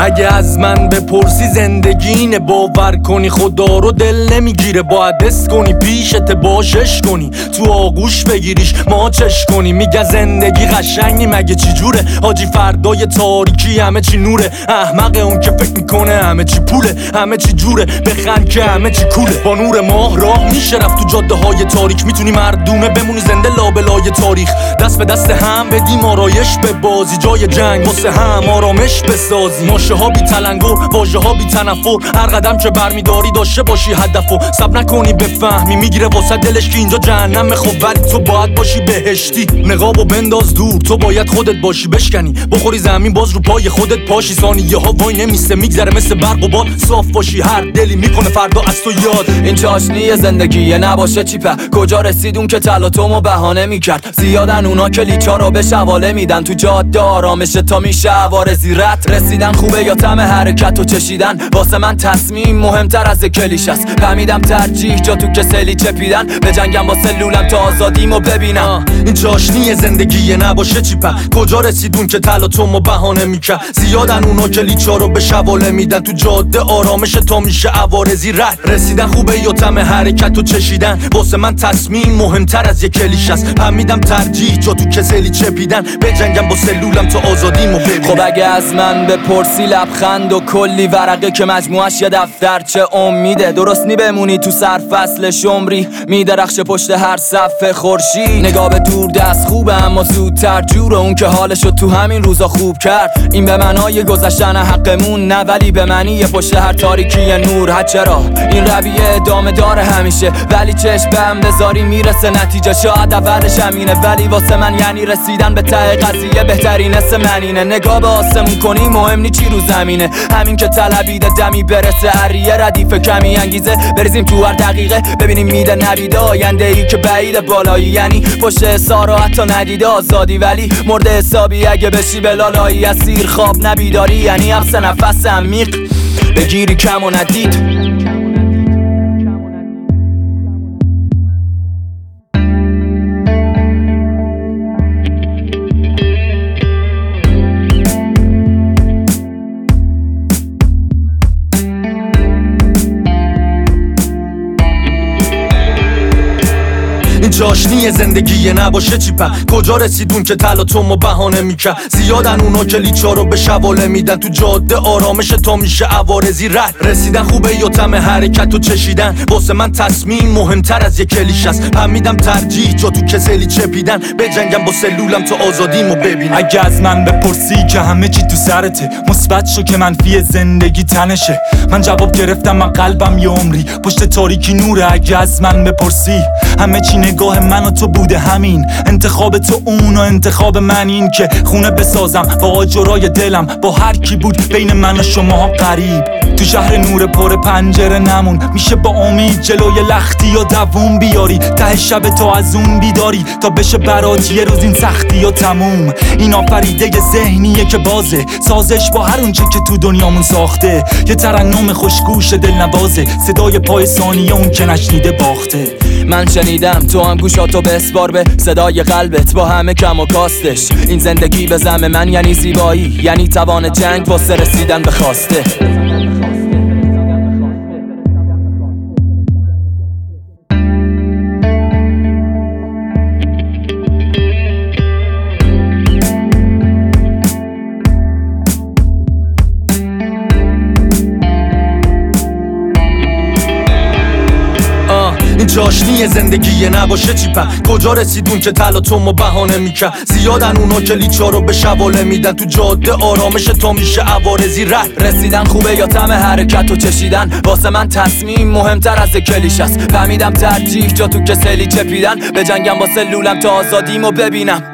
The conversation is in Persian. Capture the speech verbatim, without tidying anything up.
اگه از من بپرسی زندگی اینه، باور کنی خدا رو دل نمیگیره. باید حس کنی پیشت باشش کنی، تو آغوش بگیریش ماچش کنی. میگه زندگی قشنگی مگه چی جوره؟ حاجی فردای تاریکی همه چی نوره. احمق اون که فکر میکنه همه چی پوله، همه چی جوره. بخند که همه چی کوله. با نور ماه راه میشه رفت تو جاده های تاریک. میتونی مردونه بمونی زنده لابلای تاریخ. دست به دست هم بدیم آرایش به بازی، جای جنگ واسه هم آرامش بسازی. ماشه ها بی تلنگر، واژه ها بی تنفر. هر قدم که برمیداری داشته باشی هدفو. سب نکنی بفهمی میگیره واسه دلش که اینجا جهنم. خب ولی تو باید باشی بهشتی. نقابو بنداز دور، تو باید خودت باشی بشکنی. بخوری زمین باز رو پای خودت پاشی. ثانیه ها وای نمیسته میگذره مثل برق و باد. صاف باشی هر دلی میکنه فردا از تو یاد. این چاشنی زندگیه نباشه چیپه. کجا رسیدون که تلاطمو بهانه میکرد. زیادن اونا که لیچا رو به شواله میدن. تو جاده آرامشه تا میشه عوارضی رد. رسیدن خوبه یا طعم حرکت و چشیدن. واسه من تصمیم مهمتر از کلیش است. فهمیدم ترجیح جا تو کسلی چپیدن. به جنگم با سلولم تا آزادیمو ببینم. این چاشنی زندگیه نباشه چیپه. کجا رسیدون که تلاطمو بهانه میکرد. زیادن اونا که لیچا رو به شواله میدن. تو جاده آرامشه تا میشه عوارضی رد. رسیدن خوبه یا طعم حرکت و چشیدن. واسه من تصمیم مهمتر از یک کلیش است. فهمیدم ترجیح جا تو کسلی چپیدن. به جنگم با سلولم تا آزادیمو ببینم. خب اگه از من بپرسی لبخند و کلی ورقه که مجموعش یه دفترچه امیده. درست نی بمونی تو سرفصل شمری. میدرخش پشت هر صفحه خورشید. نگاه به دور دست خوبه اما زودتر جور اون که حالشو تو همین روزا خوب کرد. این به معنای گذشتن حقمون نه، ولی به معنی پشت هر تاریکی نور. ها چرا این رویه ادامه داره همیشه، ولی چشم به هم بذاری میرسه نتیجه. شاید اولش همینه ولی واسه من یعنی رسیدن به ته قضیه بهترین اسم منینه. نگاه به آسمون کنی مهم نی چی رو زمینه. همین که طلبیده دمی برسه هریه ردیف کمی انگیزه. بریزیم تو هر دقیقه ببینیم میده نبیده. آینده ای که بعید بالایی یعنی پشت حسارو حتی ندیده آزادی. ولی مرد حسابی اگه بشی بلالایی اسیر خواب نبیداری. یعنی حبس نفس عمیق بگیری کم و ندید. این چاشنی زندگیه نباشه چیپه. کجا رسیدون که تلاطمو بهانه میکرد. زیادن اونا که لیچا رو به شواله میدن. تو جاده آرامشه تا میشه عوارضی رد. رسیدن خوبه یا طعم حرکت و چشیدن. واسه من تصمیم مهمتر از یک کلیش است. فهمیدم ترجیح جا تو کسلی چپیدن. به جنگم با سلولم تا آزادیمو ببینم. اگه از من بپرسی که همه چی تو سرته، مثبت شو که منفی زندگی تنشه. من جواب گرفتم من قلبم یه عمری پشت تاریکی نوره. اگه از من بپرسی همه چی نگاه من و تو بوده همین. انتخاب تو اون و انتخاب من این که خونه بسازم با آجرای دلم. با هر کی بود بین من و شما قریب. تو شهر نور پر پنجره نمون. میشه با امید جلوی لختی یا دووم بیاری. ته شب تا از اون بیداری تا بشه برات یه روز این سختی یا تموم. این آفریده ذهنیه که بازه سازش با هر اونچه که تو دنیامون ساخته. یه ترنم خوشگوش دل نوازه. صدای پای ثانیه اون که نشنیده باخته. من شنیدم تو هم گوشاتو بسپار به صدای قلبت با همه کم و کاستش. این زندگی به زعم من یعنی زیبایی، یعنی توان جنگ واسه رسیدن به خواسته. این چاشنی زندگیه نباشه چیپه. کجا رسیدون که تلاطمو بهانه میکرد. زیادن اونا که لیچا رو به شواله میدن. تو جاده آرامشه تا میشه عوارضی رد. رسیدن خوبه یا طعم حرکت و چشیدن. واسه من تصمیم مهمتر از کلیش است. فهمیدم ترجیح جا تو کسلی چپیدن. به جنگم با سلولم تا آزادیمو ببینم.